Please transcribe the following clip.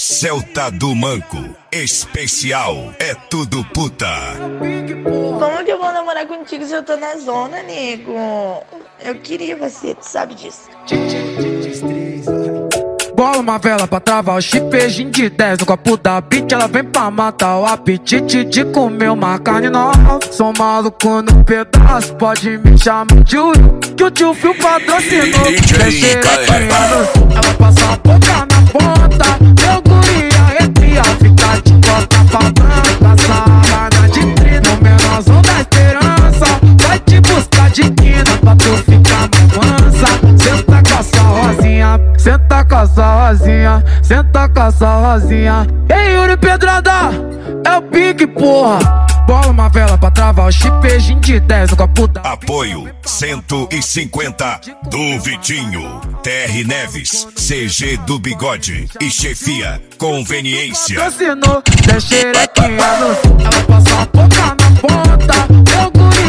Celta do Manco, especial, é tudo puta. Como que eu vou namorar contigo se eu tô na zona, nego? Eu queria você, tu sabe disso. Bola uma vela pra travar o chip, beijinho de 10 no copo da beat. Ela vem pra matar o apetite de comer uma carne nova. Sou maluco no pedaço, pode me chamar de Will, que o tio Phil patrocinou. Deixei ela passa a boca na ponta, meu guri arrepia, fica de costa falando. Passava na de 30, no menorzão da esperança. Vai te buscar de quina pra tu ficar mais mansa. Senta com essa rosinha, senta com essa rosinha, senta com essa rosinha. Ei, Yuri Pedrada, é o pique, porra. Bola uma vela pra travar o chip, beijinho de 10 no copo da... Apoio 150 do Vitinho, TR Neves, CG do Bigode e Chefia Conveniência. Patrocinou, deixei aqui ela passa a boca na ponta, meu guri